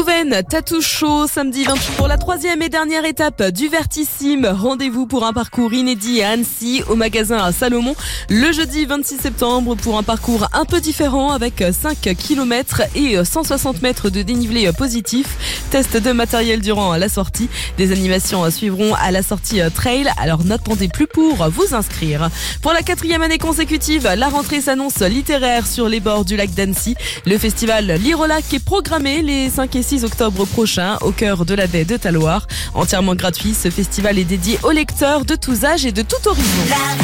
Tovenne, Tattoo Show, samedi 28 pour la 3e et dernière étape du Vertissime. Rendez-vous pour un parcours inédit à Annecy, au magasin à Salomon, le jeudi 26 septembre pour un parcours un peu différent avec 5 km et 160 mètres de dénivelé positif. Test de matériel durant la sortie. Des animations suivront à la sortie trail, alors n'attendez plus pour vous inscrire. Pour la 4e année consécutive, la rentrée s'annonce littéraire sur les bords du lac d'Annecy. Le festival Lire-au-Lac est programmé les 5 et 6 octobre prochains au cœur de la baie de Talloires. Entièrement gratuit, ce festival est dédié aux lecteurs de tous âges et de tout horizon.